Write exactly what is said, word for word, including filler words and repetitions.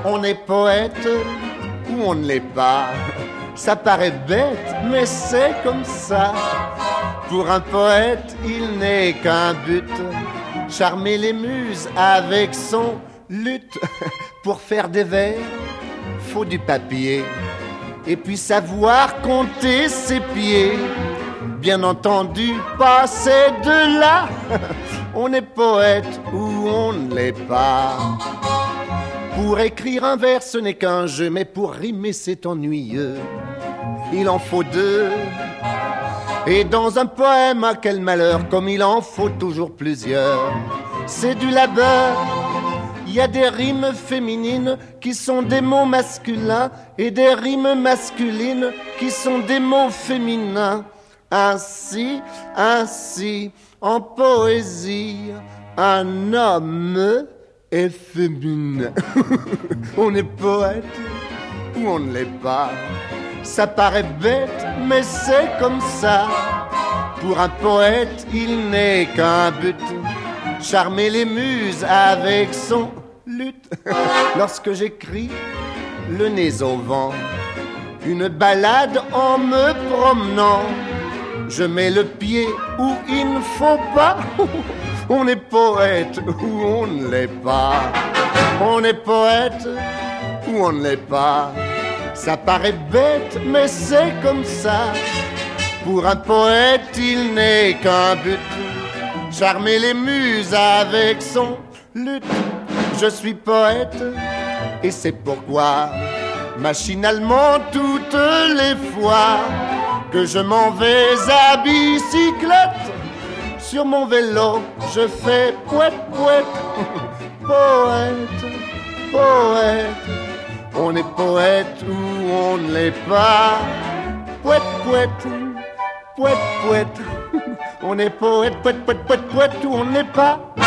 On est poète ou on ne l'est pas. Ça paraît bête, mais c'est comme ça. Pour un poète, il n'est qu'un but, charmer les muses avec son luth. Pour faire des vers, faut du papier, et puis savoir compter ses pieds. Bien entendu, pas ces deux-là. On est poète ou on ne l'est pas. Pour écrire un vers, ce n'est qu'un jeu, mais pour rimer, c'est ennuyeux. Il en faut deux. Et dans un poème, à quel malheur, comme il en faut toujours plusieurs. C'est du labeur. Il y a des rimes féminines qui sont des mots masculins et des rimes masculines qui sont des mots féminins. Ainsi, ainsi, en poésie, un homme est féminin. On est poète ou on ne l'est pas. Ça paraît bête, mais c'est comme ça. Pour un poète, il n'est qu'un but, charmer les muses avec son luth. Lorsque j'écris le nez au vent, une balade en me promenant, je mets le pied où il ne faut pas. On est poète ou on ne l'est pas. On est poète ou on ne l'est pas. Ça paraît bête, mais c'est comme ça. Pour un poète, il n'est qu'un but, charmer les muses avec son luth. Je suis poète, et c'est pourquoi, machinalement toutes les fois que je m'en vais à bicyclette, sur mon vélo, je fais pouet, pouet. Poète, poète, on est poète ou on ne l'est pas. Pouet, pouet, pouet, pouet, on est poète, pouet, pouet, pouet, pouet ou on ne l'est pas.